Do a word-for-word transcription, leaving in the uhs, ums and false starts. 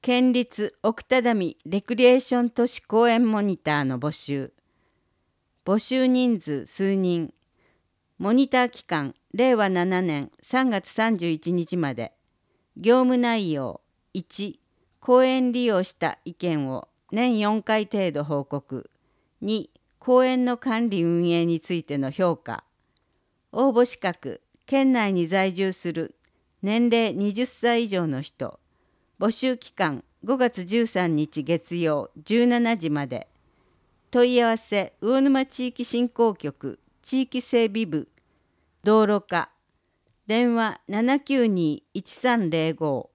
県立奥只見レクリエーション都市公園モニターの募集。募集人数数人。モニター期間れいわななねんさんがつさんじゅういちにちまで。業務内容いち、公園利用した意見を年よんかい程度報告。に、公園の管理運営についての評価。応募資格、県内に在住する年齢はたち以上の人。募集期間ごがつじゅうさんにち月曜じゅうしちじまで。問い合わせ魚沼地域振興局地域整備部道路課。電話ななきゅうにいちさんぜろご。